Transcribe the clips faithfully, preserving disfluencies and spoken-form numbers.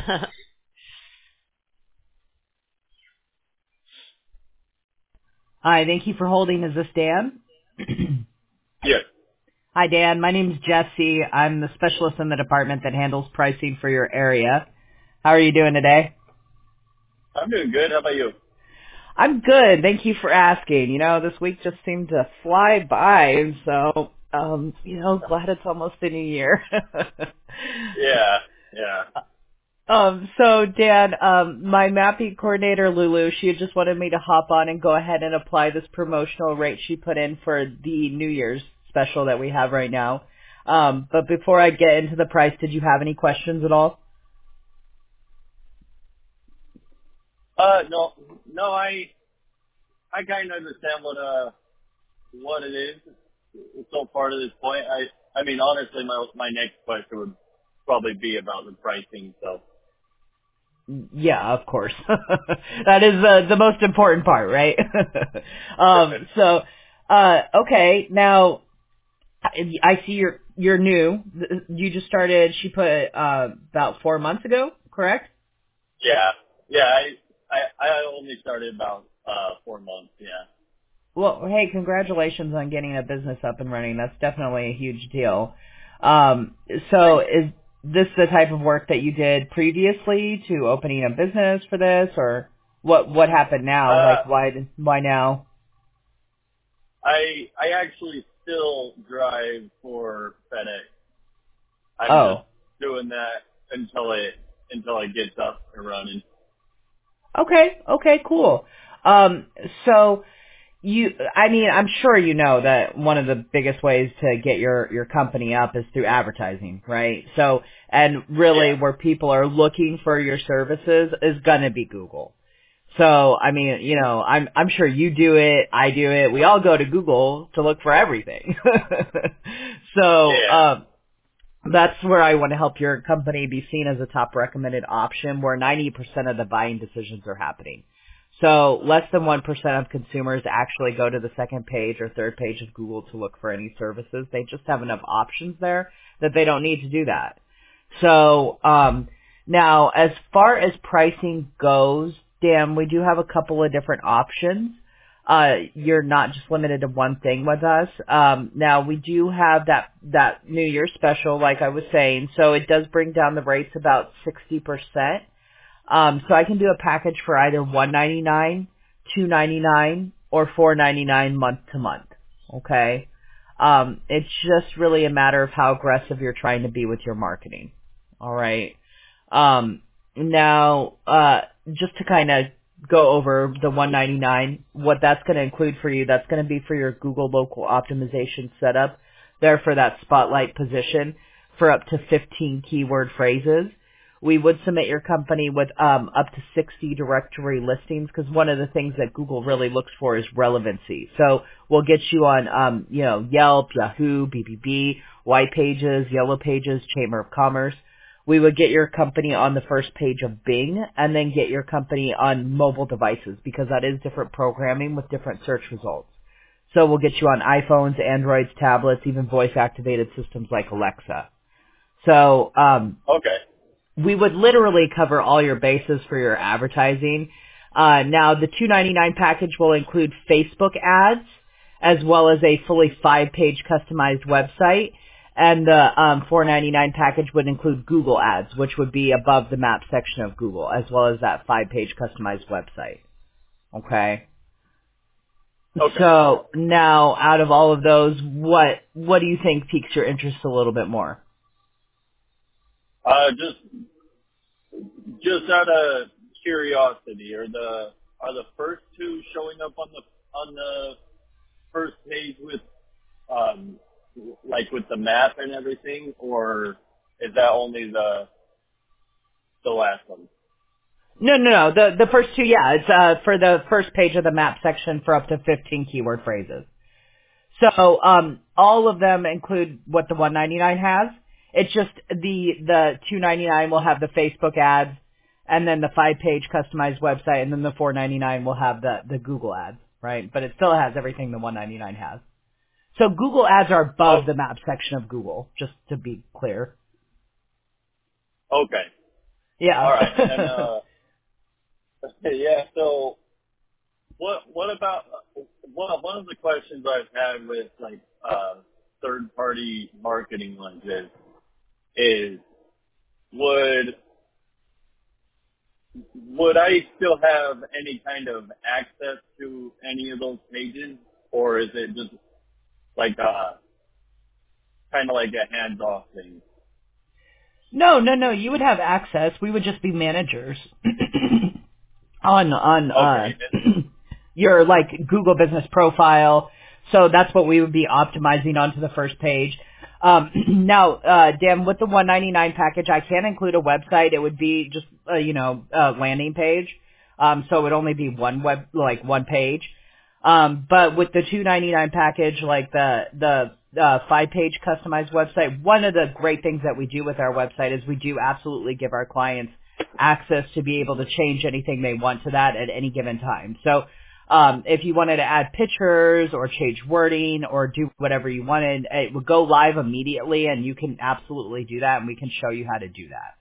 Hi, thank you for holding. Is this Dan? Yes. Hi, Dan. My name's Jesse. I'm the specialist in the department that handles pricing for your area. How are you doing today? I'm doing good. How about you? I'm good. Thank you for asking. You know, this week just seemed to fly by, so, um, you know, glad it's almost the new year. Yeah, yeah. um, so, Dan, um, my mapping coordinator, Lulu, she had just wanted me to hop on and go ahead and apply this promotional rate she put in for the New Year's special that we have right now. Um, but before I get into the price, did you have any questions at all? Uh, no, no, I, I kind of understand what, uh, what it is so far to this point. I, I mean, honestly, my, my next question would probably be about the pricing, so. Yeah, of course. That is uh, the most important part, right? um, so, uh, okay, now I I see you're you're new. You just started. She put uh, about four months ago, correct? Yeah, yeah, I, I, I only started about, uh, four months, yeah. Well, hey, congratulations on getting a business up and running. That's definitely a huge deal. Um, so, Thanks. is this the type of work that you did previously to opening a business for this, or what? What happened now? Uh, Like, why? did- Why now? I, I actually still drive for FedEx. I'm just Oh, doing that until it, until it gets up and running. okay, okay, cool. Um, so you, I mean, I'm sure you know that one of the biggest ways to get your, your company up is through advertising, right? So, and really Yeah. where people are looking for your services is gonna be Google. So, I mean, you know, I'm, I'm sure you do it, I do it, we all go to Google to look for everything. so, Yeah. um, that's where I want to help your company be seen as a top recommended option where ninety percent of the buying decisions are happening. So less than one percent of consumers actually go to the second page or third page of Google to look for any services. They just have enough options there that they don't need to do that. So, um, now as far as pricing goes, Dan, we do have a couple of different options. Uh, you're not just limited to one thing with us. Um, now we do have that, that New Year special, like I was saying, so it does bring down the rates about sixty percent. Um, so I can do a package for either one ninety-nine, two ninety-nine, or four ninety-nine month to month. Okay? Um, it's just really a matter of how aggressive you're trying to be with your marketing. All right. Um, now, uh, just to kind of go over the one ninety-nine, what that's going to include for you, that's going to be for your Google local optimization setup there for that spotlight position for up to fifteen keyword phrases. We would submit your company with um, up to sixty directory listings because one of the things that Google really looks for is relevancy. So we'll get you on, um, you know, Yelp, Yahoo, B B B, White Pages, Yellow Pages, Chamber of Commerce. We would get your company on the first page of Bing and then get your company on mobile devices because that is different programming with different search results. So we'll get you on iPhones, Androids, tablets, even voice-activated systems like Alexa. So, um, Okay. we would literally cover all your bases for your advertising. Uh, now, the two ninety-nine package will include Facebook ads as well as a fully five-page customized website, and the um, four ninety-nine package would include Google ads, which would be above the map section of Google, as well as that five-page customized website. Okay. Okay. So now, out of all of those, what what do you think piques your interest a little bit more? Uh, just just out of curiosity, are the are the first two showing up on the on the first page with um like with the map and everything, or is that only the the last one? No, no, no. The the first two, yeah, it's uh for the first page of the map section for up to fifteen keyword phrases. So um all of them include what the one ninety-nine has. It's just the the two ninety-nine will have the Facebook ads, and then the five page customized website, and then the four ninety-nine will have the the Google ads, right? But it still has everything the one ninety-nine has. So Google ads are Oh, above the map section of Google, just to be clear. okay. Yeah. All right. And uh, yeah. So what what about one one of the questions I've had with like uh, third party marketing like this is would would I still have any kind of access to any of those pages, or is it just like a kind of like a hands off thing? No, no, no. You would have access. We would just be managers on on uh Okay. your like Google business profile. So that's what we would be optimizing onto the first page. Um, now, uh, Dan, with the one ninety-nine package, I can include a website. It would be just uh, you know a landing page. Um, so it would only be one web like one page. Um, but with the two ninety-nine package, like the the uh, five page customized website, one of the great things that we do with our website is we do absolutely give our clients access to be able to change anything they want to that at any given time. So um, if you wanted to add pictures or change wording or do whatever you wanted, it would go live immediately, and you can absolutely do that, and we can show you how to do that.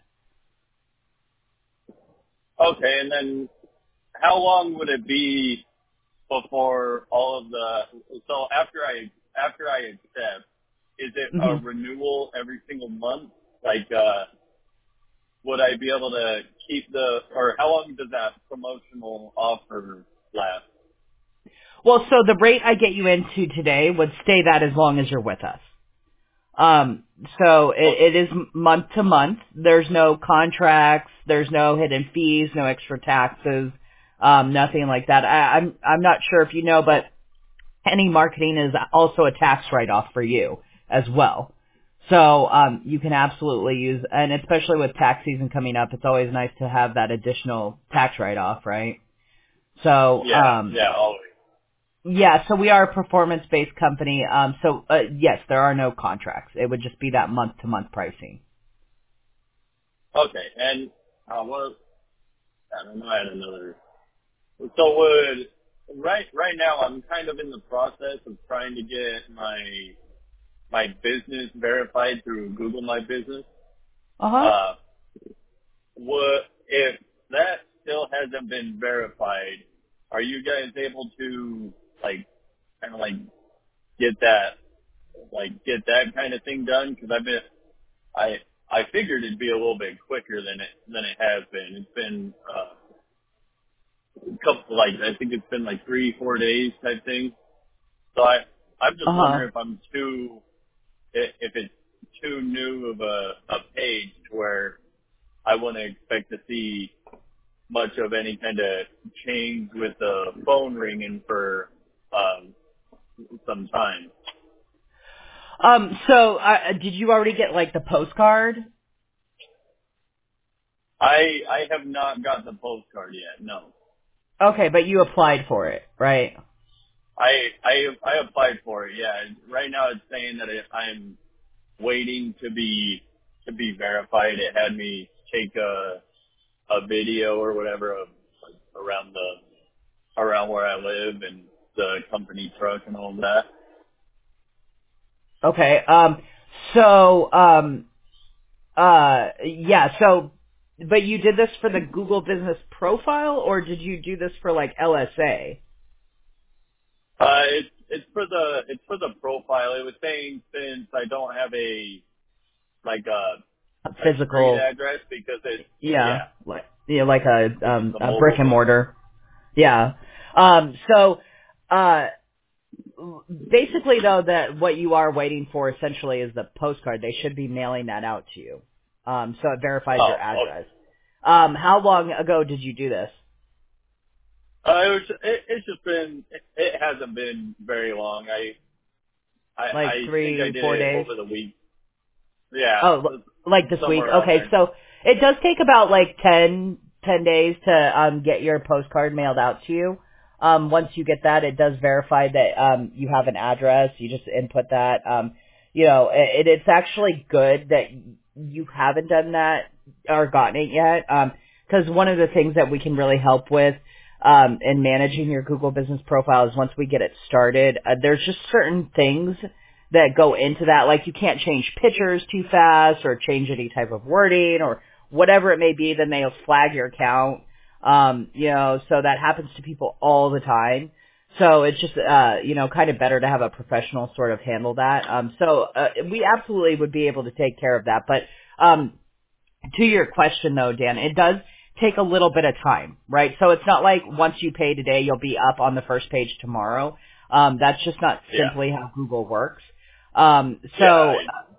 Okay. And then how long would it be before all of the so after I after I accept, is it a hmm renewal every single month? Like, uh, would I be able to keep the or how long does that promotional offer last? Well, so the rate I get you into today would stay that as long as you're with us. Um, so Oh, it, it is month to month. There's no contracts. There's no hidden fees, no extra taxes, um, nothing like that. I, I'm I'm not sure if you know, but any marketing is also a tax write-off for you as well. So um, you can absolutely use, and especially with tax season coming up, it's always nice to have that additional tax write-off, right? So yeah, um, yeah, always. yeah, so we are a performance-based company. Um, so uh, yes, there are no contracts. It would just be that month-to-month pricing. Okay, and uh, what I don't know. I had another. So would right right now I'm kind of in the process of trying to get my my business verified through Google My Business. Uh huh. Uh, what if that still hasn't been verified? Are you guys able to like kind of like get that like get that kind of thing done? Because I've been I I figured it'd be a little bit quicker than it than it has been. It's been uh, a couple like I think it's been like three four days type thing. So I I'm Uh just huh. wondering if I'm too if if it's too new of a, a page to where I wouldn't expect to see much of any kind of change with the phone ringing for um, some time. Um, so uh, did you already get like the postcard? I I have not got the postcard yet. No, Okay, but you applied for it, right? I I I applied for it. Yeah, right now it's saying that it, I'm waiting to be to be verified. It had me take a a video or whatever of around the around where I live and the company truck and all of that. Okay. Um, so um, uh, yeah. So, but you did this for the Google Business Profile, or did you do this for like L S A? Uh, it's it's for the it's for the profile. It was saying since I don't have a like a a street Physical, address because it's yeah, yeah like yeah, like a it's um the a brick mobile and one. mortar. Yeah. Um, so, uh, basically though, that what you are waiting for essentially is the postcard. They should be mailing that out to you. Um, so it verifies your Oh, okay. address. Um, how long ago did you do this? Uh, it was it, it's just been it, it hasn't been very long. I I I Like think I three, did four it days? over the week. Yeah, Oh, l- like this week? somewhere around Okay, there. so it does take about like ten, ten days to um, get your postcard mailed out to you. Um, once you get that, it does verify that um, you have an address. You just input that. Um, you know, it, it's actually good that you haven't done that or gotten it yet, because one of the things that we can really help with um, in managing your Google Business Profile is once we get it started, uh, there's just certain things that go into that. Like you can't change pictures too fast or change any type of wording or whatever it may be, then they'll flag your account. Um, you know, so that happens to people all the time. So it's just, uh, you know, kind of better to have a professional sort of handle that. Um, so, uh, we absolutely would be able to take care of that. But, um, to your question though, Dan, it does take a little bit of time, right? So it's not like once you pay today, you'll be up on the first page tomorrow. Um, that's just not simply Yeah. how Google works. Um, so Yeah,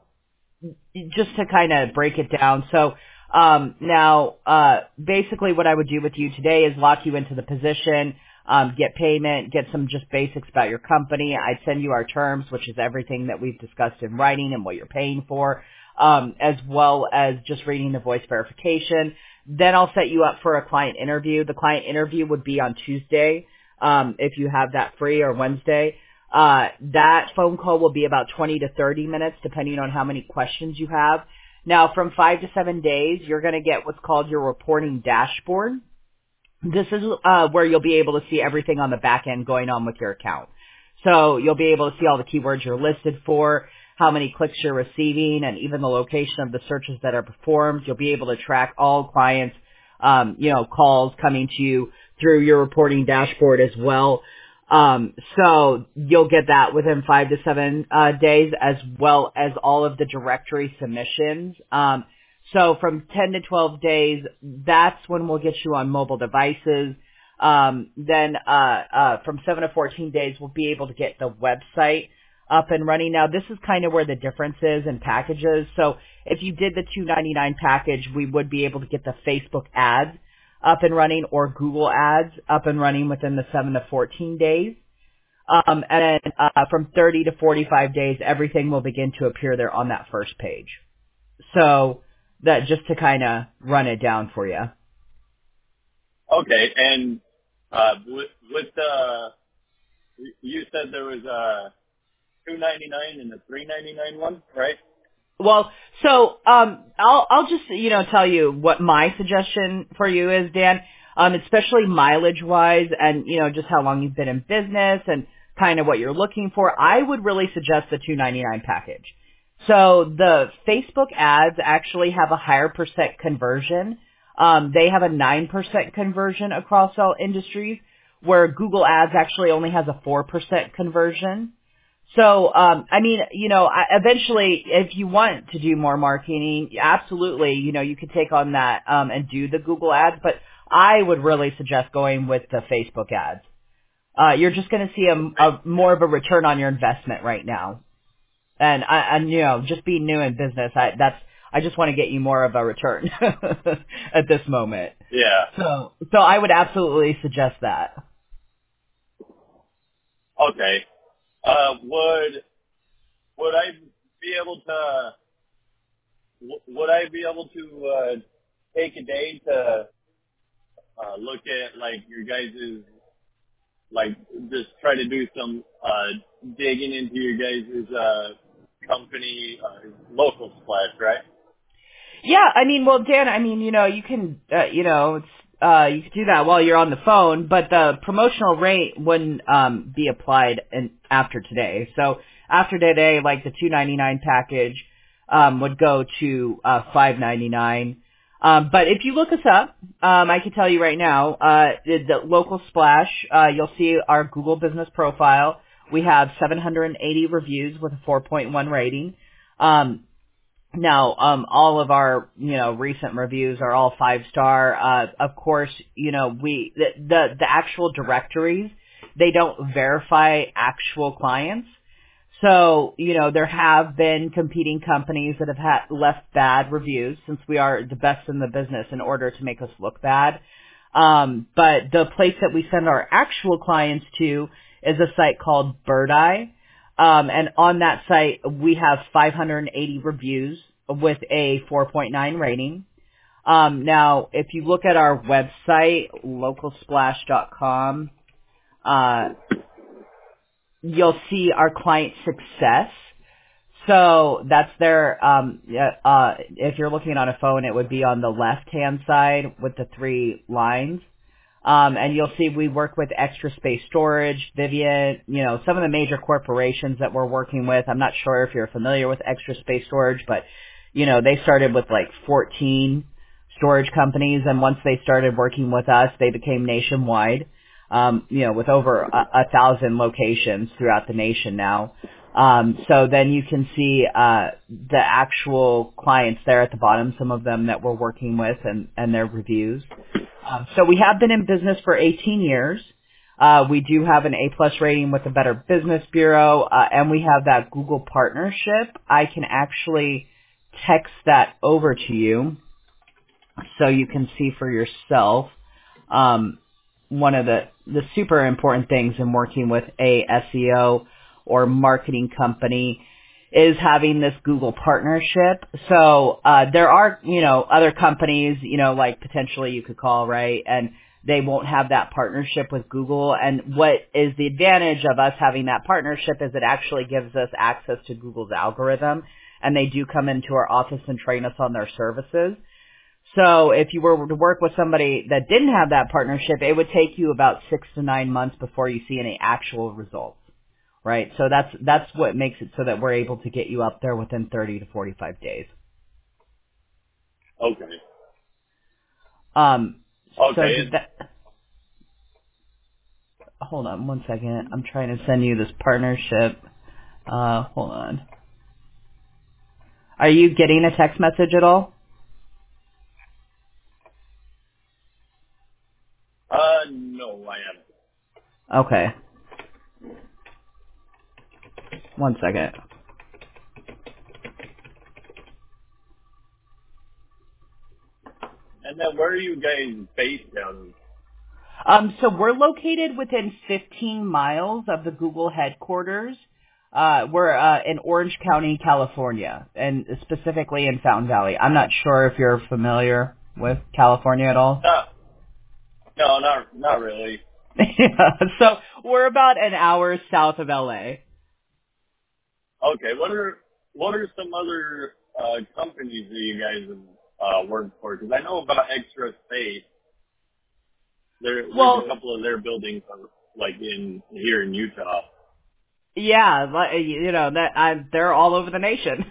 I, just to kind of break it down. So, um, now, uh, basically what I would do with you today is lock you into the position, um, get payment, get some just basics about your company. I'd send you our terms, which is everything that we've discussed in writing and what you're paying for, um, as well as just reading the voice verification. Then I'll set you up for a client interview. The client interview would be on Tuesday, um, if you have that free, or Wednesday. Uh, that phone call will be about twenty to thirty minutes, depending on how many questions you have. Now, from five to seven days, you're going to get what's called your reporting dashboard. This is uh, where you'll be able to see everything on the back end going on with your account. So you'll be able to see all the keywords you're listed for, how many clicks you're receiving, and even the location of the searches that are performed. You'll be able to track all clients, um, you know, calls coming to you through your reporting dashboard as well. Um, so you'll get that within five to seven uh, days, as well as all of the directory submissions. Um, so from ten to twelve days, that's when we'll get you on mobile devices. Um, then uh, uh, from seven to fourteen days, we'll be able to get the website up and running. Now, this is kind of where the difference is in packages. So if you did the two ninety-nine package, we would be able to get the Facebook ads up and running, or Google ads up and running within the seven to fourteen days. Um, and then uh, from thirty to forty-five days, everything will begin to appear there on that first page. So that just to kind of run it down for you. okay, and uh, with, with the, you said there was a two ninety-nine and a three ninety-nine one, right? Well, so um, I'll I'll just you know tell you what my suggestion for you is, Dan. Um, especially mileage wise, and you know just how long you've been in business and kind of what you're looking for. I would really suggest the two ninety-nine package. So the Facebook ads actually have a higher percent conversion. Um, they have a nine percent conversion across all industries, where Google ads actually only has a four percent conversion. So, um, I mean, you know, I, eventually, if you want to do more marketing, absolutely, you know, you could take on that um, and do the Google ads. But I would really suggest going with the Facebook ads. Uh, you're just going to see a, a more of a return on your investment right now. And I, and you know, just being new in business, I that's I just want to get you more of a return at this moment. Yeah. So, so I would absolutely suggest that. Okay. Uh, would would I be able to w- would I be able to uh, take a day to uh, look at like your guys' like just try to do some uh, digging into your guys' uh, company uh, local splash, right? Yeah, I mean, well, Dan, I mean, you know, you can, uh, you know, it's, uh, you can do that while you're on the phone, but the promotional rate wouldn't, um, be applied in, after today. So after today, like the two ninety-nine package, um, would go to, uh, five ninety-nine. Um, but if you look us up, um, I can tell you right now, uh, the, the local splash, uh, you'll see our Google business profile. We have seven hundred eighty reviews with a four point one rating. Um, Now, um, all of our, you know, recent reviews are all five star. Uh, of course, you know, we, the, the, the actual directories, they don't verify actual clients. So, you know, there have been competing companies that have had left bad reviews, since we are the best in the business, in order to make us look bad. Um, but the place that we send our actual clients to is a site called Bird Eye. Um, and on that site, we have five hundred eighty reviews with a four point nine rating. Um, now, if you look at our website, local splash dot com, uh, you'll see our client success. So that's their, um, uh, if you're looking on a phone, it would be on the left-hand side with the three lines. Um, and you'll see we work with Extra Space Storage, Vivian, you know, some of the major corporations that we're working with. I'm not sure if you're familiar with Extra Space Storage, but, you know, they started with like fourteen storage companies, and once they started working with us, they became nationwide. Um, you know, with over a, a thousand locations throughout the nation now. Um, so then you can see uh, the actual clients there at the bottom, some of them that we're working with, and, and their reviews. Um, so we have been in business for eighteen years. Uh, we do have an A-plus rating with the Better Business Bureau, uh, and we have that Google partnership. I can actually text that over to you so you can see for yourself. Um, one of the, the super important things in working with a S E O or marketing company is having this Google partnership. So uh, there are, you know, other companies, you know, like potentially you could call, right, and they won't have that partnership with Google. And what is the advantage of us having that partnership is it actually gives us access to Google's algorithm, and they do come into our office and train us on their services. So if you were to work with somebody that didn't have that partnership, it would take you about six to nine months before you see any actual results, right? So that's that's what makes it so that we're able to get you up there within thirty to forty-five days. Okay. Um, so Okay. did that, hold on one second. I'm trying to send you this partnership. Uh, hold on. Are you getting a text message at all? Uh, no, I haven't. Okay. One second. And then where are you guys based down? Um, so we're located within fifteen miles of the Google headquarters. Uh, we're uh, in Orange County, California, and specifically in Fountain Valley. I'm not sure if you're familiar with California at all. No, no, not not really. Yeah, so we're about an hour south of L A. Okay, what are what are some other uh, companies that you guys have uh, worked for? Because I know about Extra Space. There, there's a Well, couple of their buildings uh, like in here in Utah. yeah, li- you know that I, they're all over the nation.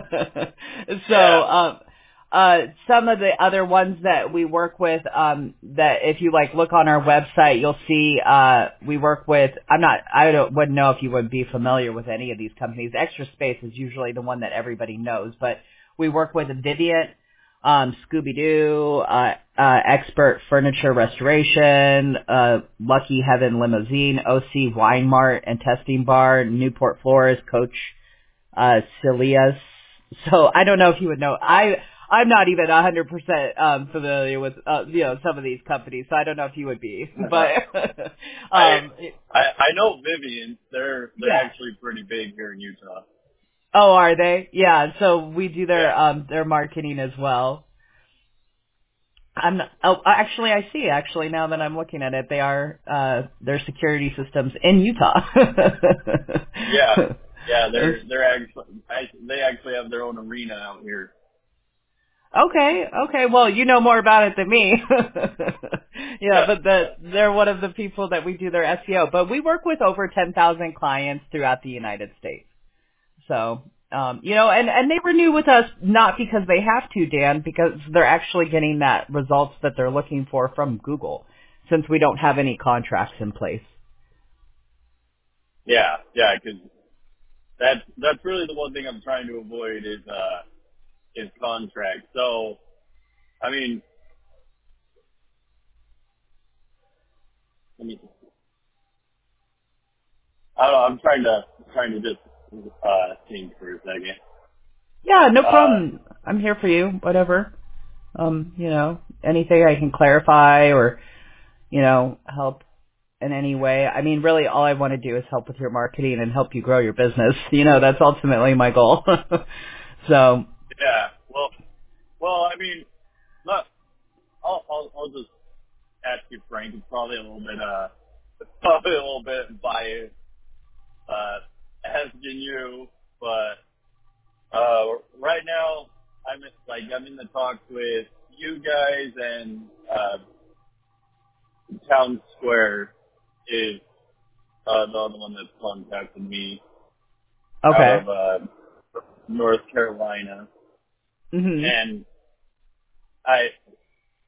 So, Yeah. um, uh, some of the other ones that we work with, um, that if you like look on our website, you'll see uh, we work with. I'm not. I don't, wouldn't know if you would be familiar with any of these companies. Extra Space is usually the one that everybody knows, but we work with Vivient, um, Scooby Doo, uh, uh, Expert Furniture Restoration, uh, Lucky Heaven Limousine, O C Wine Mart and Testing Bar, Newport Floors, Coach, uh, Celias. So I don't know if you would know. I, I'm not even one hundred percent, um, familiar with, uh, you know, some of these companies, so I don't know if you would be, but, I, um, I I know Vivian. They're they're yeah. actually pretty big here in Utah. Oh, are they? Yeah, so we do their, Yeah. um, their marketing as well. I'm not, oh, actually, I see. Actually, now that I'm looking at it, they are uh, their security systems in Utah. Yeah. Yeah. They're they're actually I, they actually have their own arena out here. Okay, okay. Well, you know more about it than me. Yeah, but the, they're one of the people that we do their S E O. But we work with over ten thousand clients throughout the United States. So, um, you know, and, and they renew with us not because they have to, Dan, because they're actually getting that results that they're looking for from Google, since we don't have any contracts in place. Yeah. Yeah. Because that's that's really the one thing I'm trying to avoid is uh is contract. So I mean, I mean, I don't know. I'm trying to trying to just uh think for a second. Yeah, no Uh, problem. I'm here for you, whatever. Um, you know, anything I can clarify or, you know, help in any way. I mean, really all I want to do is help with your marketing and help you grow your business. You know, that's ultimately my goal. So, yeah. Well, well, I mean, not. I'll, I'll I'll just ask you, Frank. It's probably a little bit uh, it's probably a little bit biased uh, asking you, but uh, right now I'm in, like I'm in the talks with you guys and uh, Town Square is uh, the other one that's contacted me out okay. of uh, North Carolina, Mhm. and I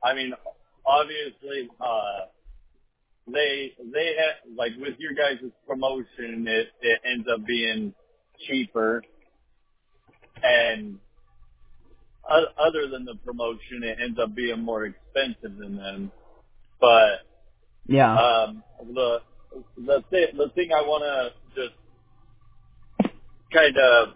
I mean, obviously, uh, they they have, like with your guys' promotion, it it ends up being cheaper, and o- other than the promotion, it ends up being more expensive than them. But Yeah. um, the the thing the thing I want to just kind of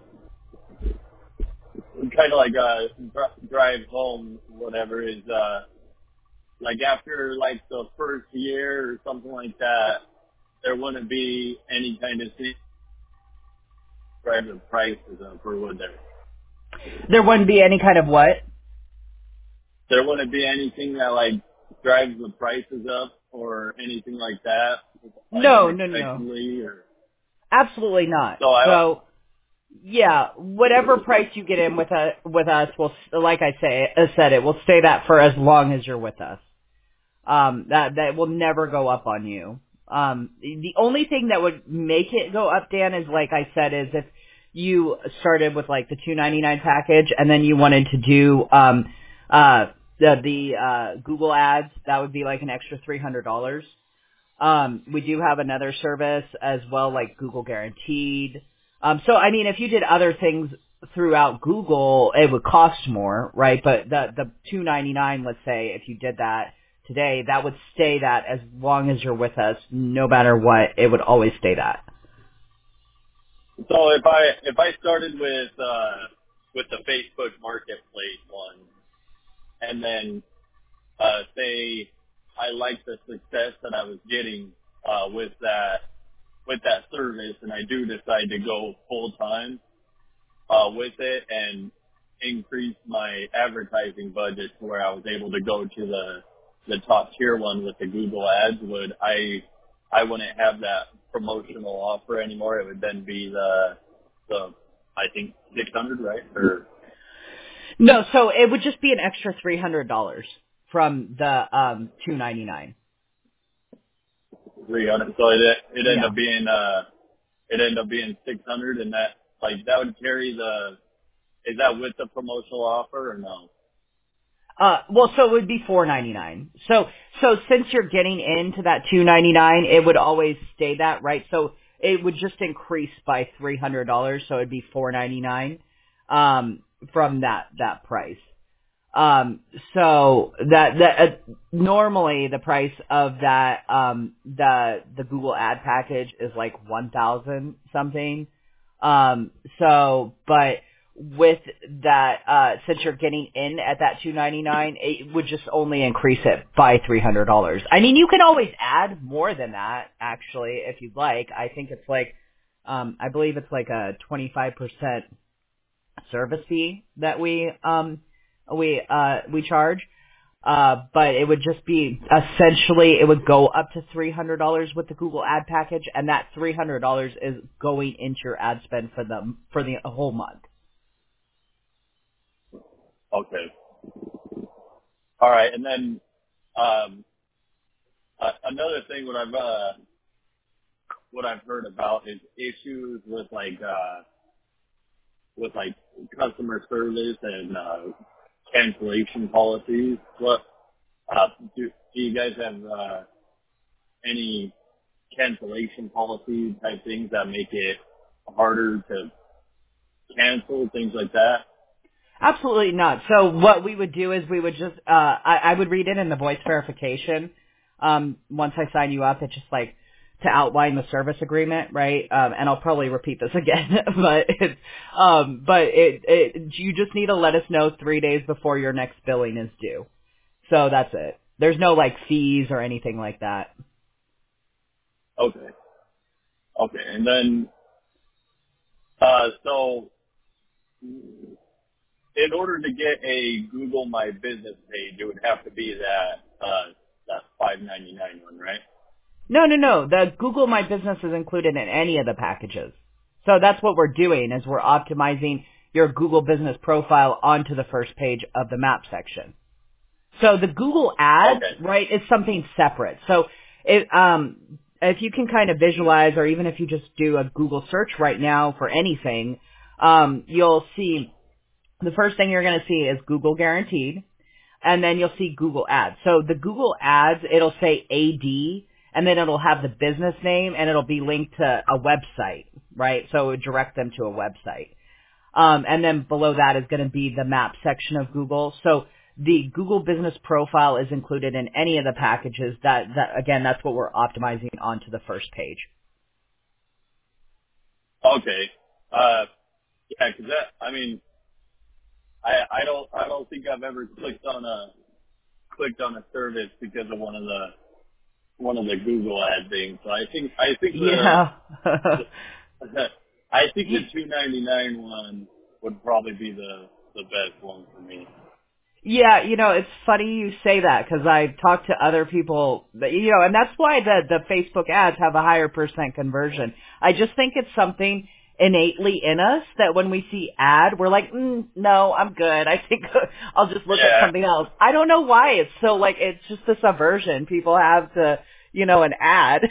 kind of like uh dri- drive home whatever is uh like after like the first year or something like that, there wouldn't be any kind of thing drive the prices up, or would there? There wouldn't be any kind of what? There wouldn't be anything that like drives the prices up or anything like that, like No, no, no, no. unexpectedly, or Absolutely not. so I. So, yeah, whatever price you get in with us, with us, will, like I say, I said it, will stay that for as long as you're with us. Um, that that will never go up on you. Um, the only thing that would make it go up, Dan, is like I said, is if you started with like the two ninety-nine package and then you wanted to do um, uh, the the uh, Google ads, that would be like an extra three hundred dollars. Um, we do have another service as well, like Google Guaranteed. Um, so I mean, if you did other things throughout Google, it would cost more, right? But the the two ninety-nine, let's say, if you did that today, that would stay that as long as you're with us, no matter what, it would always stay that. So if I if I started with uh, with the Facebook Marketplace one, and then uh, say I liked the success that I was getting uh, with that with that service, and I do decide to go full time uh, with it and increase my advertising budget to where I was able to go to the the top tier one with the Google ads, would I I wouldn't have that promotional offer anymore. It would then be the the I think six hundred, right? Or No, so it would just be an extra three hundred dollars from the um, two ninety-nine. three hundred. So it it ended Yeah. up being uh it ended up being six hundred, and that like that would carry the is that with the promotional offer or no? Uh, well, so it would be four ninety-nine. So, so since you're getting into that two ninety-nine, it would always stay that, right? So it would just increase by three hundred dollars, so it'd be four ninety-nine, um, from that, that price. Um, so that, that, uh, normally the price of that, um, the, the Google ad package is like one thousand something. Um, so, but with that, uh, since you're getting in at that two ninety-nine, it would just only increase it by three hundred dollars. I mean, you can always add more than that, actually, if you'd like. I think it's like, um, I believe it's like a twenty-five percent service fee that we, um, we, uh, we charge. Uh, but it would just be essentially, it would go up to three hundred dollars with the Google ad package, and that three hundred dollars is going into your ad spend for the, for the whole month. Okay. All right. And then um uh, another thing what I've uh what I've heard about is issues with like uh with like customer service and uh cancellation policies. What uh do, do you guys have uh any cancellation policy type things that make it harder to cancel, things like that? Absolutely not. So what we would do is we would just, uh, I, I would read it in the voice verification. Um, once I sign you up, it's just like to outline the service agreement, right? Um, and I'll probably repeat this again, but it's, um, but it, it, you just need to let us know three days before your next billing is due. So that's it. There's no like fees or anything like that. Okay. Okay. And then uh so in order to get a Google My Business page, it would have to be that uh, that five ninety-nine one, right? No, no, no. The Google My Business is included in any of the packages. So that's what we're doing is we're optimizing your Google Business profile onto the first page of the map section. So the Google Ads, Okay. right, is something separate. So it, um, if you can kind of visualize, or even if you just do a Google search right now for anything, um, you'll see the first thing you're going to see is Google Guaranteed. and then you'll see Google Ads. So the Google Ads, it'll say A D, and then it'll have the business name, and it'll be linked to a website, right? So it would direct them to a website. Um, and then below that is going to be the map section of Google. So the Google Business Profile is included in any of the packages. That, that again, that's what we're optimizing onto the first page. Okay. Uh, yeah, 'cause that, I mean, I, I don't, I don't think I've ever clicked on a, clicked on a service because of one of the, one of the Google ad things. So I think, I think the, Yeah. the I think the two ninety-nine one would probably be the, the best one for me. Yeah, you know, it's funny you say that because I've talked to other people, that, you know, and that's why the, the Facebook ads have a higher percent conversion. I just think it's something innately in us that when we see ad, we're like, mm, no, I'm good. I think I'll just look Yeah. at something else. I don't know why it's so like, it's just this aversion people have to, you know, an ad.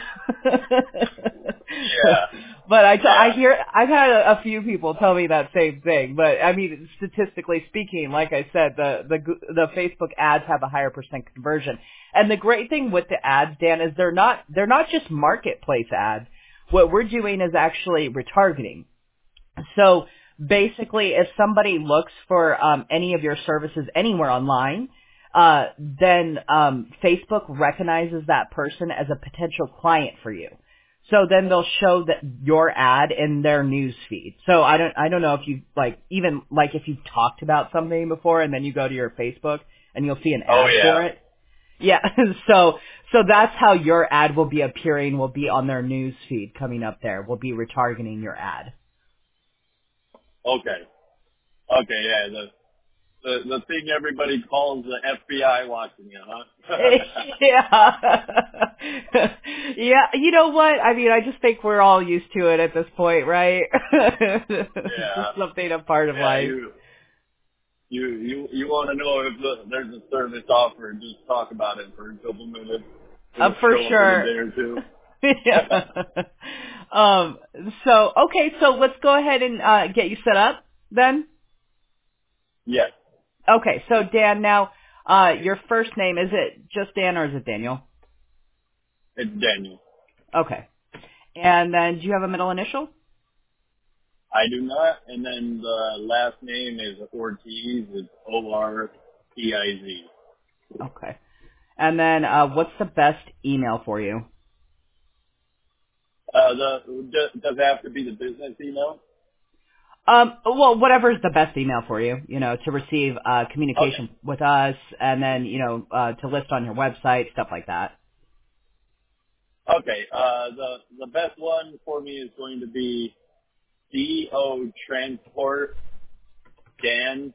Yeah. But I, Yeah. I hear, I've had a, a few people tell me that same thing. But I mean, statistically speaking, like I said, the, the, the Facebook ads have a higher percent conversion. And the great thing with the ads, Dan, is they're not, they're not just marketplace ads. What we're doing is actually retargeting. So basically, if somebody looks for um, any of your services anywhere online, uh, then um, Facebook recognizes that person as a potential client for you. So then they'll show that your ad in their news feed. So I don't, I don't know if you like, even like if you've talked about something before and then you go to your Facebook and you'll see an ad Oh, yeah. for it. Yeah. So, so that's how your ad will be appearing, will be on their news feed coming up there. We'll be retargeting your ad. Okay. Okay, yeah, the, the, the thing everybody calls the F B I watching you, huh? Yeah. Yeah. You know what? I mean, I just think we're all used to it at this point, right? It's Yeah. just something, a part of Yeah, life. you, you, you, you want to know if the, there's a service offer, just talk about it for a couple minutes. Uh, It'll for show up in a sure. day or two. Yeah. Um, so, okay, so let's go ahead and uh, get you set up then. Yes, Okay, so Dan, now, uh, your first name, is it just Dan or is it Daniel? it's Daniel. Okay. And then do you have a middle initial? I do not, and then the last name is Ortiz. It's O R T I Z. Okay. And then uh, what's the best email for you? Uh, the does does it have to be the business email? Um, well, whatever is the best email for you, you know, to receive uh, Okay. communication with us and then, you know, uh, to list on your website, stuff like that. Okay. Uh, the the best one for me is going to be D O Transport Dan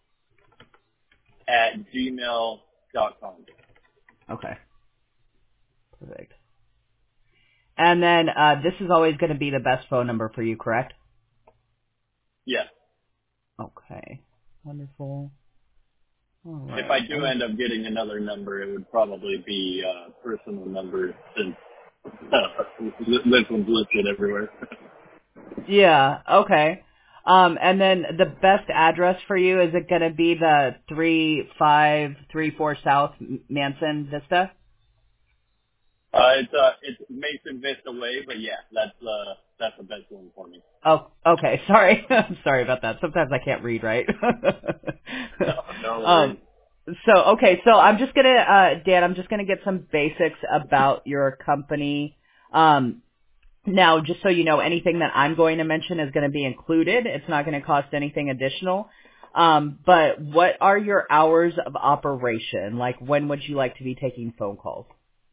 at gmail dot com. Okay. Perfect. And then uh, this is always going to be the best phone number for you, correct? Yes. Okay. Wonderful. All If I right. do end up getting another number, it would probably be uh, personal number since uh, this one's listed everywhere. Yeah. Okay. Um, and then the best address for you, is it going to be the three five three four South Manson Vista? Uh, it's uh, it's Mason Vista Way, but yeah, that's uh, that's the best one for me. Oh, okay. Sorry. I'm sorry about that. Sometimes I can't read right. No, no um, worries. so, okay. So I'm just going to, uh, Dan, I'm just going to get some basics about your company. Um, now, just so you know, anything that I'm going to mention is going to be included. It's not going to cost anything additional. Um, but what are your hours of operation? Like, when would you like to be taking phone calls?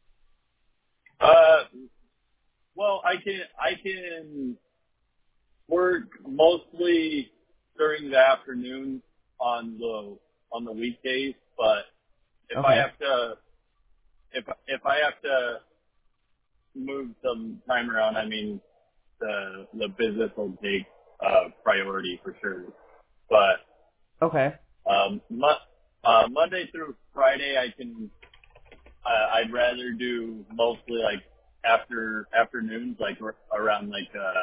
Uh, well, I can I can work mostly during the afternoon on the on the weekdays, but if I Okay. have to if if I have to move some time around, I mean the the business will take uh, priority for sure. But Okay. um, mo- uh, Monday through Friday, I can uh, I'd rather do mostly like after afternoons, like r- around like uh,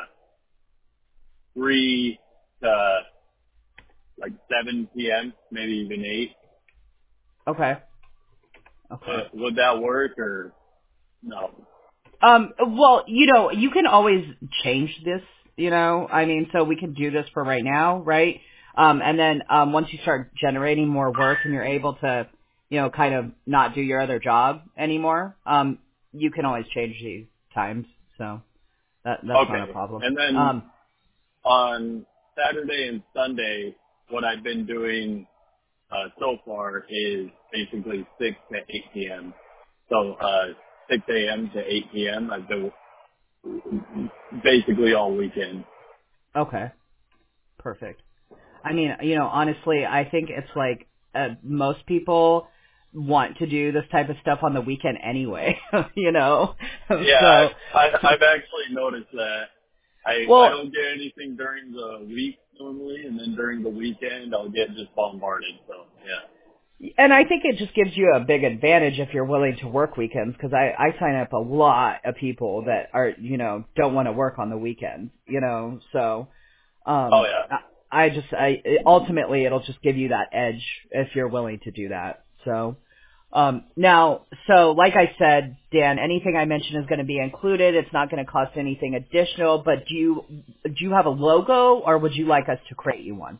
three to like seven p m, maybe even eight. Okay. Uh, Okay. would that work or no? Um, well, you know, you can always change this, you know, I mean, so we can do this for right now, right? Um, and then, um, once you start generating more work and you're able to, you know, kind of not do your other job anymore, um, you can always change these times. So that, that's not a Okay. problem. And then Um, on Saturday and Sunday, what I've been doing uh, so far is basically six to eight p.m. So uh, six a.m. to eight p.m. I've been basically all weekend. okay. Perfect. I mean, you know, honestly, I think it's like uh, most people want to do this type of stuff on the weekend anyway, you know. Yeah, So, I, I, I've actually noticed that. I I well, don't get anything during the week normally, and then during the weekend I'll get just bombarded. So yeah. and I think it just gives you a big advantage if you're willing to work weekends because I I sign up a lot of people that are, you know, don't want to work on the weekends, you know. So, Oh um yeah. I, I just I ultimately it'll just give you that edge if you're willing to do that. So, Um, now, so like I said, Dan, anything I mention is going to be included. It's not going to cost anything additional. But do you do you have a logo, or would you like us to create you one?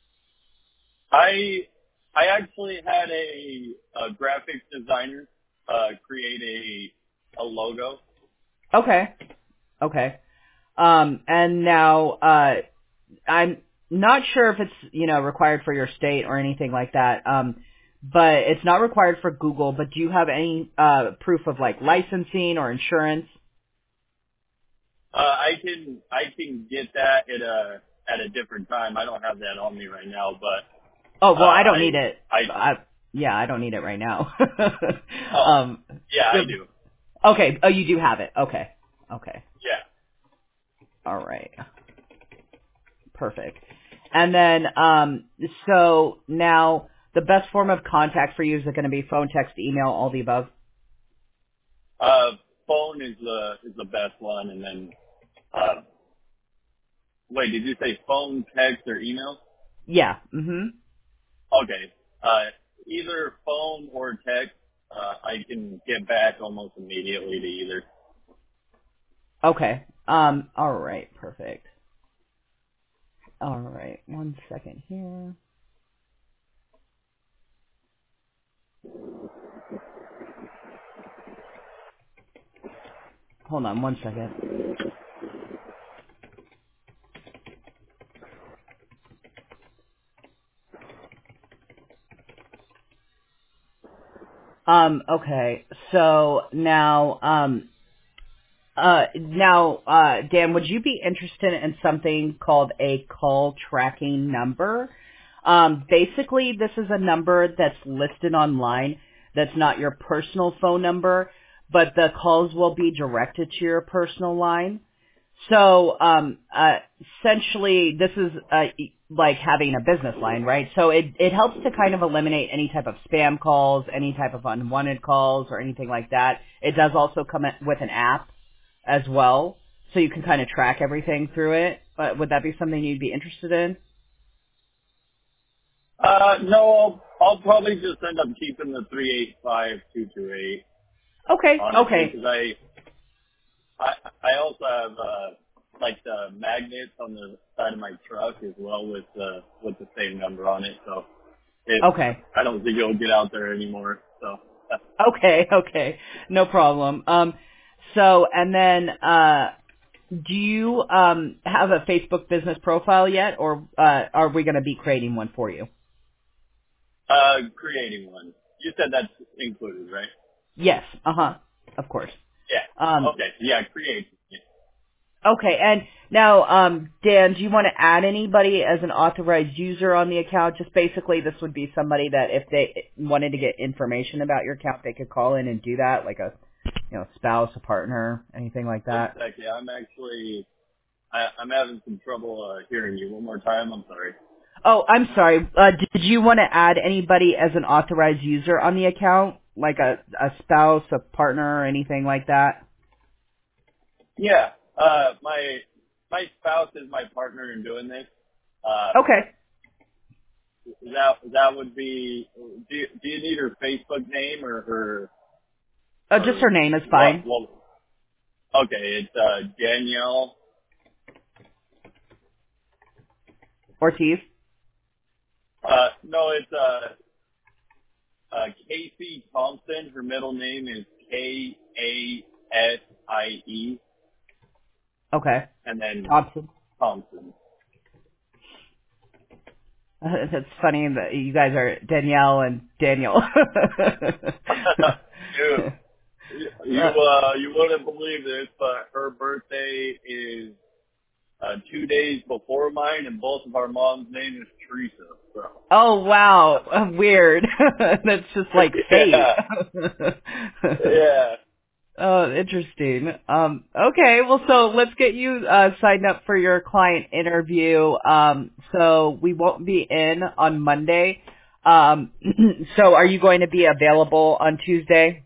I I actually had a, a graphics designer uh, create a a logo. Okay, okay. Um, and now uh, I'm not sure if it's you know required for your state or anything like that. Um, but it's not required for Google. But do you have any uh, proof of like licensing or insurance? Uh, I can I can get that at a at a different time. I don't have that on me right now, but Oh uh, well, I don't I need it. I I, yeah, I don't need it right now. oh um, yeah I do. okay. Oh, you do have it. Okay. Okay. Yeah. All right. Perfect. And then, um, so now the best form of contact for you is going to be phone, text, email, all the above. Uh, phone is the is the best one, and then uh, wait, did you say phone, text, or email? Yeah. Mhm. Okay. Uh, either phone or text. Uh, I can get back almost immediately to either. Okay. Um. All right. Perfect. All right. One second here. Hold on. One second. Um. Okay. So now, um, Uh, now, uh, Dan, would you be interested in something called a call tracking number? Um, basically, this is a number that's listed online that's not your personal phone number, but the calls will be directed to your personal line. So, um, uh, essentially, this is uh, like having a business line, right? So it, it helps to kind of eliminate any type of spam calls, any type of unwanted calls, or anything like that. It does also come with an app as well, so you can kind of track everything through it. But would that be something you'd be interested in? Uh, no, I'll, I'll probably just end up keeping the three eight five two two eight, Okay, honestly, okay, because I, I, I also have, uh, like the magnets on the side of my truck as well with, uh, with the same number on it. So it, okay, I don't think it'll get out there anymore. So, okay, okay, no problem. Um, so and then, uh, do you um have a Facebook business profile yet, or uh, are we going to be creating one for you? uh, creating one. You said that's included, right? Yes, uh huh, of course. Yeah. Um, Okay. Yeah, create. Okay, and now, um, Dan, do you want to add anybody as an authorized user on the account? Just basically, this would be somebody that if they wanted to get information about your account, they could call in and do that, like a, you know, spouse, a partner, anything like One that. second. I'm actually, I, I'm having some trouble uh, hearing you. One more time. I'm sorry. Oh, I'm sorry. Uh, did you want to add anybody as an authorized user on the account, like a, a spouse, a partner, or anything like that? Yeah. Uh, my my spouse is my partner in doing this. Uh, Okay. that that would be. Do you, do you need her Facebook name or her Oh, just or her name is what? fine. What? Okay, it's uh, Danielle. Ortiz. Uh, no, it's uh, uh, Casey Thompson. Her middle name is K A S I E, Okay. and then Thompson. Thompson. Uh, it's funny that you guys are Danielle and Daniel. you, you, uh, uh, you wouldn't believe this, but her birthday is uh, two days before mine, and both of our moms' name is Teresa. So. oh wow, uh, weird. That's just like fate. yeah, yeah. Oh, interesting. Um, okay, well, so let's get you uh, signed up for your client interview. Um, so we won't be in on Monday. Um, so are you going to be available on Tuesday?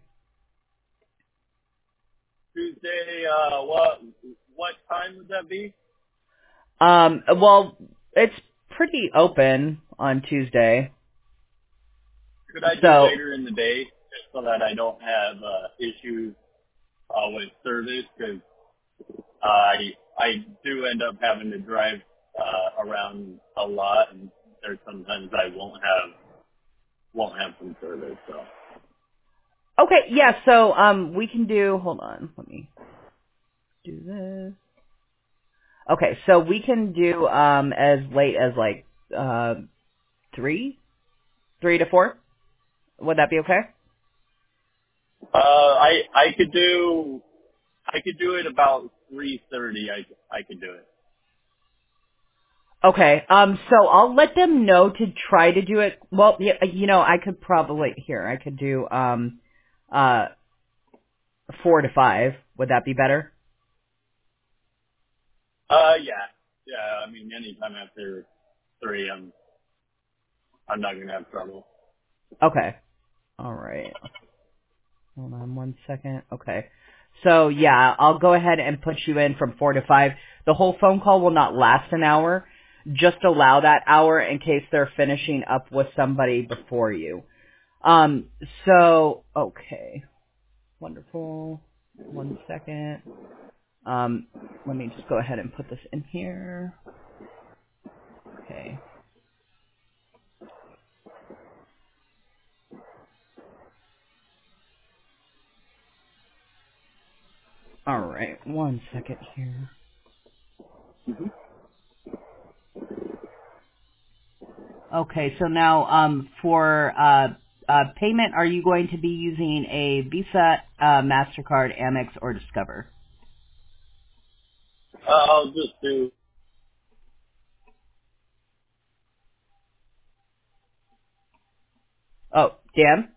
Tuesday. Uh, what what time would that be? Um, well, it's pretty open on Tuesday. Could I do So, later in the day, just so that I don't have uh, issues uh, with service? Because uh, I I do end up having to drive uh, around a lot, and there's sometimes I won't have won't have some service. So okay, yeah, so um, we can do, hold on, let me do this. Okay, so we can do um, as late as like uh, three? Three to four? Would that be okay? uh, I I could do I could do it about three thirty. I I could do it. Okay. Um. So I'll let them know to try to do it. Well, yeah, you know, I could probably here. I could do um, uh, four to five. Would that be better? Uh, yeah, yeah. I mean, anytime after three, I'm I'm not gonna have trouble. Okay. All right. Hold on one second. Okay. So yeah, I'll go ahead and put you in from four to five. The whole phone call will not last an hour. Just allow that hour in case they're finishing up with somebody before you. Um. So okay. Wonderful. One second. Um, let me just go ahead and put this in here. Okay. All right. One second here. Okay. So now, um, for uh, uh, payment, are you going to be using a Visa, uh, Mastercard, Amex, or Discover? Uh, I'll just do. Oh, Dan.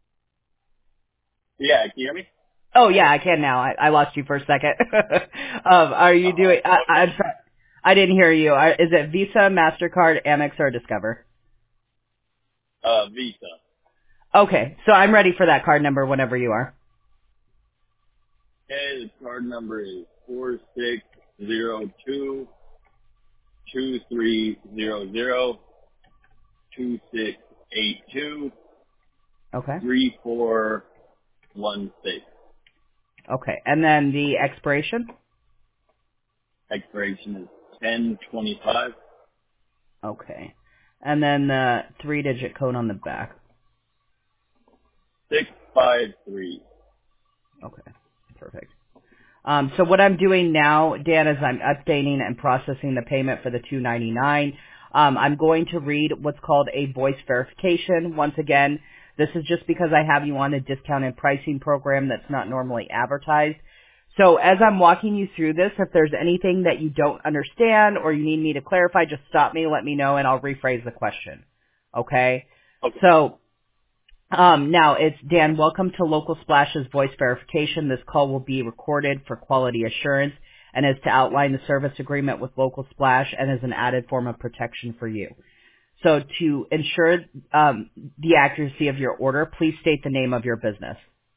Yeah, can you hear me? Oh yeah, I can now. I, I lost you for a second. um, are you doing? I, Uh, I'm sorry. I didn't hear you. Uh, Is it Visa, Mastercard, Amex, or Discover? uh, Visa. Okay. So I'm ready for that card number whenever you are. Okay, the card number is four six zero two two three zero zero two six eight two Okay. three four one six. Okay. And then the expiration? Expiration is ten twenty five Okay. And then the three-digit code on the back. six five three. Okay. Perfect. Um, so what I'm doing now, Dan, is I'm updating and processing the payment for the two ninety-nine. Um, I'm going to read what's called a voice verification. Once again, this is just because I have you on a discounted pricing program that's not normally advertised. So as I'm walking you through this, if there's anything that you don't understand or you need me to clarify, just stop me, let me know, and I'll rephrase the question. Okay? Okay. So Um, now it's Dan. Welcome to Local Splash's voice verification. This call will be recorded for quality assurance and is to outline the service agreement with Local Splash and is an added form of protection for you. So to ensure um, the accuracy of your order, please state the name of your business.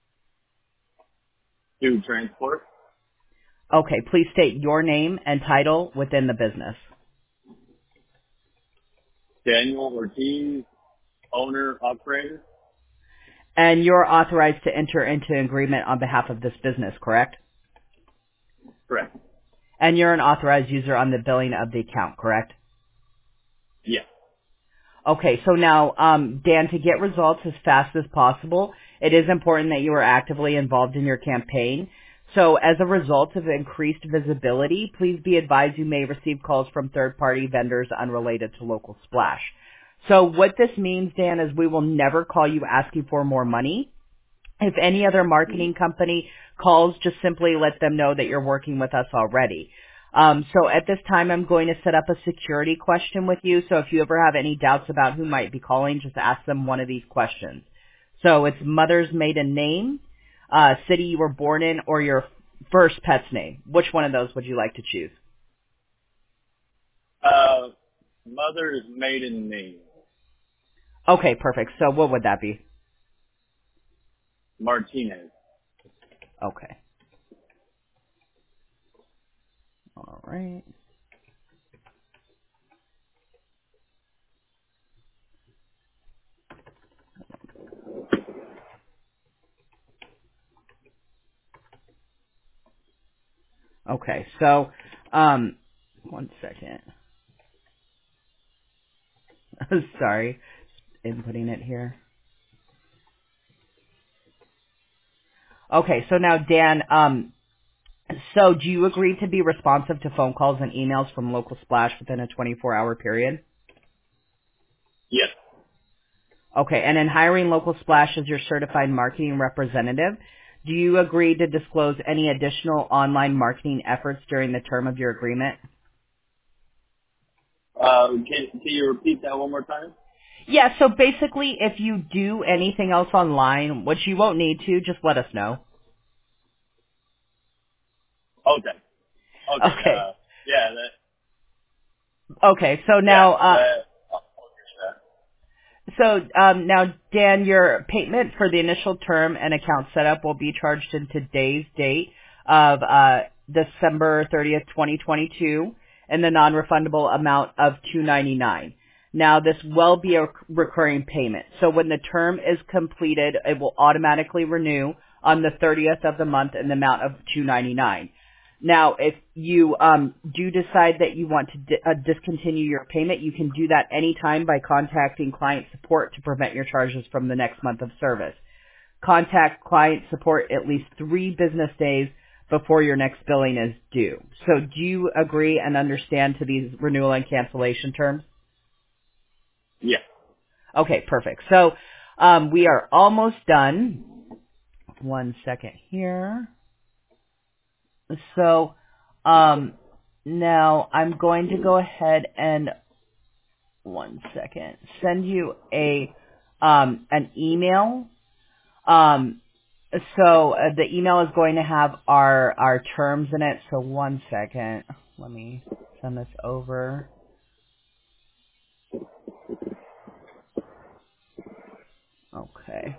Do transport. Okay, please state your name and title within the business. Daniel Ortiz, owner, operator. And you're authorized to enter into an agreement on behalf of this business, correct? Correct. And you're an authorized user on the billing of the account, correct? Yes. Okay, so now, um, Dan, to get results as fast as possible, it is important that you are actively involved in your campaign. So as a result of increased visibility, please be advised you may receive calls from third-party vendors unrelated to Local Splash. So what this means, Dan, is we will never call you asking for more money. If any other marketing company calls, just simply let them know that you're working with us already. Um, so at this time, I'm going to set up a security question with you. So if you ever have any doubts about who might be calling, just ask them one of these questions. So it's mother's maiden name, uh, city you were born in, or your first pet's name. Which one of those would you like to choose? Uh, mother's maiden name. Okay, perfect. So what would that be? Martinez. Okay. All right. Okay, so, um, one second. Sorry, inputting it here. Okay, so now Dan, um, so do you agree to be responsive to phone calls and emails from Local Splash within a twenty-four hour period? Yes. Okay, and in hiring Local Splash as your certified marketing representative, do you agree to disclose any additional online marketing efforts during the term of your agreement? Uh, can, can you repeat that one more time? Yeah, so basically if you do anything else online, which you won't need to, just let us know. Okay. Okay. Okay. Uh, yeah. That. Okay, so Yeah. now, uh, That. I'll agree So um, now, Dan, your payment for the initial term and account setup will be charged in today's date of uh, December thirtieth, twenty twenty-two, in the non-refundable amount of two hundred ninety-nine dollars. Now, this will be a recurring payment. So when the term is completed, it will automatically renew on the thirtieth of the month in the amount of two hundred ninety-nine dollars. Now, if you um, do decide that you want to di- uh, discontinue your payment, you can do that anytime by contacting client support to prevent your charges from the next month of service. Contact client support at least three business days before your next billing is due. So do you agree and understand to these renewal and cancellation terms? that. Yeah. Okay, perfect. So um, we are almost done. One second here. So um, now I'm going to go ahead and one second send you a um, an email. Um, so uh, the email is going to have our our terms in it. So one second, let me send this over. Okay.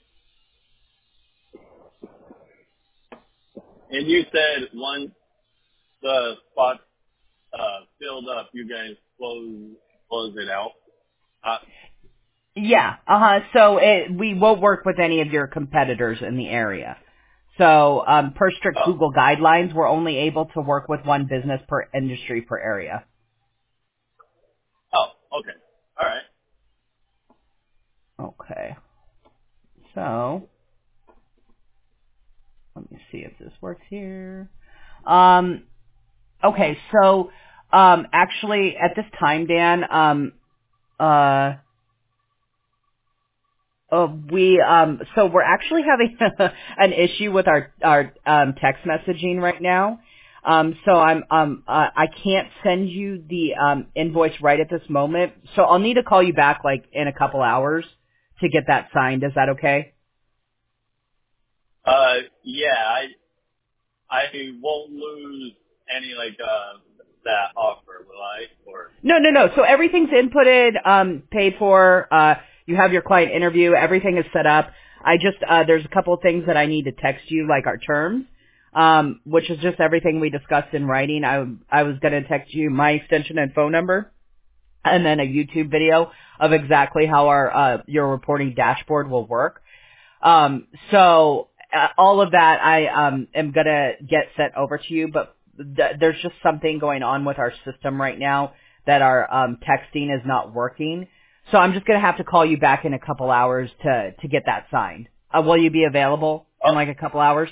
And you said once the spot uh, filled up, you guys close close it out. Uh, Yeah. Uh huh. So it, we won't work with any of your competitors in the area. So um, per strict oh. Google guidelines, we're only able to work with one business per industry per area. Oh. Okay. All right. Okay. So let me see if this works here. Um, okay. So um, actually, at this time, Dan, um, uh, Uh, we um so we're actually having an issue with our our um text messaging right now. Um so I'm um uh, I can't send you the um invoice right at this moment. So I'll need to call you back like in a couple hours to get that signed. Is that okay? Uh, yeah. I I won't lose any like uh that offer, will I? Or No, no, no. So everything's inputted, um, paid for. Uh, you have your client interview. Everything is set up. I just uh, there's a couple of things that I need to text you, like our terms, um, which is just everything we discussed in writing. I I was going to text you my extension and phone number. and then a YouTube video of exactly how our uh, your reporting dashboard will work. Um, so uh, all of that I um, am gonna get sent over to you, but th- there's just something going on with our system right now that our um, texting is not working. So I'm just gonna have to call you back in a couple hours to to get that signed. Uh, will you be available in Oh, like a couple hours?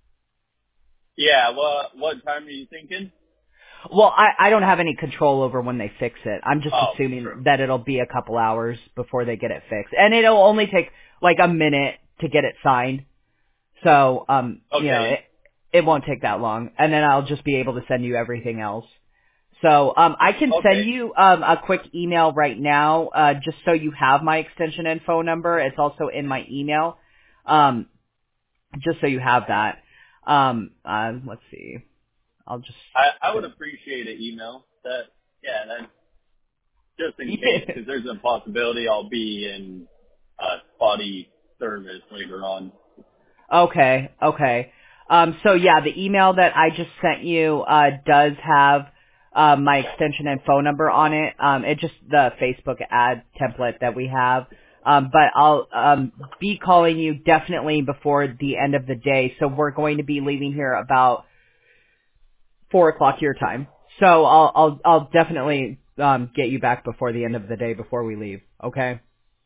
yeah. What what time are you thinking? Well, I, I don't have any control over when they fix it. I'm just Oh, assuming true. that it'll be a couple hours before they get it fixed. And it'll only take like a minute to get it signed. So, um, you know, Okay. it, it won't take that long. And then I'll just be able to send you everything else. So, um, I can send Okay. you, um, a quick email right now, uh, just so you have my extension and phone number. It's also in my email. Um, just so you have that. Um, uh, let's see. I'll just I I would send. appreciate an email. That yeah. That just in case, because there's a possibility I'll be in uh, spotty service later on. Okay, okay. Um, so yeah, the email that I just sent you uh, does have uh, my extension and phone number on it. Um, it's just the Facebook ad template that we have. Um, but I'll um, be calling you definitely before the end of the day. So we're going to be leaving here about four o'clock your time. So I'll I'll I'll definitely um, get you back before the end of the day before we leave. Okay.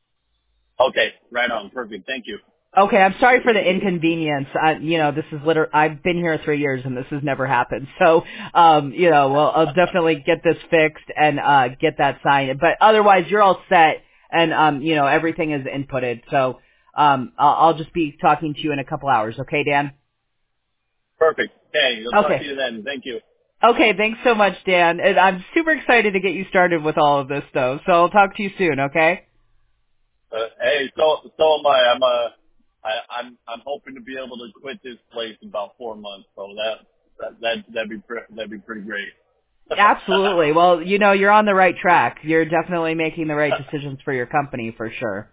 Okay. Right on. Perfect. Thank you. Okay, I'm sorry for the inconvenience. I, you know, this is liter- I've been here three years and this has never happened. So, um, you know, well, I'll definitely get this fixed and, uh, get that signed. But otherwise, you're all set and, um, you know, everything is inputted. So, um, I'll, I'll just be talking to you in a couple hours. Okay, Dan? Perfect. Hey, I'll talk to Okay. you then. Thank you. Okay, thanks so much, Dan. And I'm super excited to get you started with all of this, though. So I'll talk to you soon, okay? Uh, hey, so so am I. I'm uh, I, I'm I'm hoping to be able to quit this place in about four months. So that that that that'd be pre- that'd be pretty great. Absolutely. Well, you know, you're on the right track. You're definitely making the right decisions for your company for sure.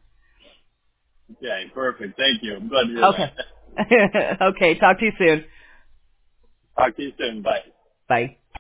Okay, perfect. Thank you. I'm glad to hear Okay. that. Okay. Talk to you soon. Talk to you soon. Bye. Bye.